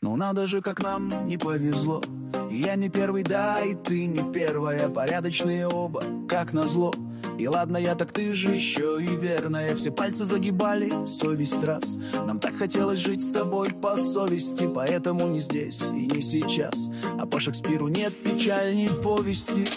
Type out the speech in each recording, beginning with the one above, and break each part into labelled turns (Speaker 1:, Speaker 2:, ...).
Speaker 1: Ну надо же, как нам не повезло. И я не первый, да, и ты не первая. Порядочные оба, как назло. И ладно я, так ты же еще и верная. Все пальцы загибали, совесть раз. Нам так хотелось жить с тобой по совести. Поэтому не здесь и не сейчас. А по Шекспиру нет печальней повести.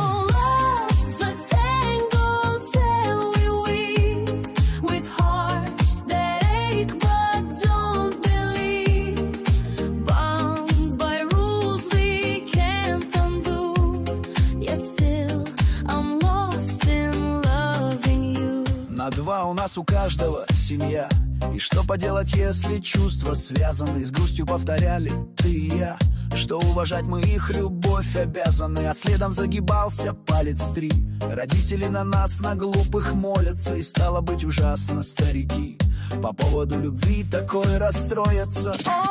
Speaker 1: На два у нас у каждого семья. И что поделать, если чувства связаны? С грустью повторяли ты и я, что уважать мы их любовь обязаны. А следом загибался палец 3. Родители на нас, на глупых молятся. И стало быть ужасно, старики по поводу любви такой расстроятся.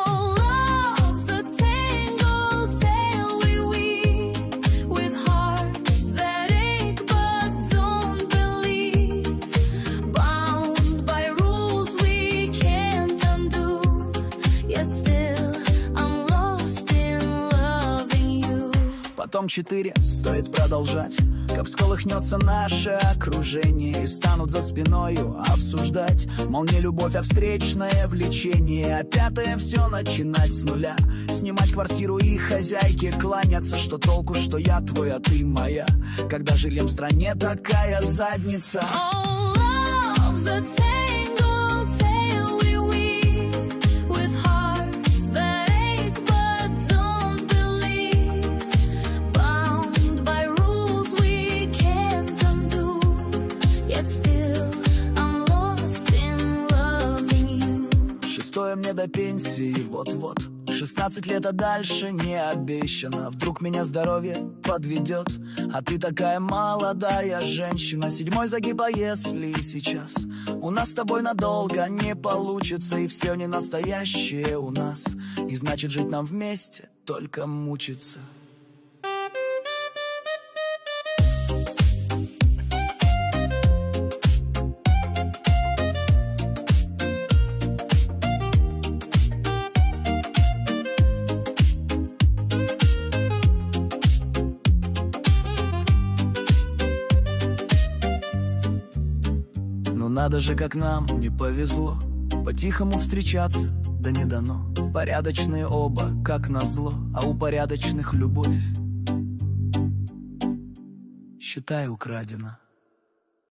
Speaker 1: Потом 4 стоит продолжать, как всколыхнется наше окружение. И станут за спиною обсуждать, мол, не любовь, а встречное влечение. А 5 все начинать с нуля, снимать квартиру и хозяйке кланяться. Что толку, что я твой, а ты моя, когда жильем в стране такая задница. Мне до пенсии вот-вот 16 лет, а дальше не обещано. Вдруг меня здоровье подведет, а ты такая молодая женщина. 7 загиб, а если сейчас у нас с тобой надолго не получится, и все не настоящее у нас, и значит жить нам вместе только мучиться. Надо же, как нам не повезло по-тихому встречаться, да не дано. Порядочные оба, как назло, а у порядочных любовь, считай, украдена.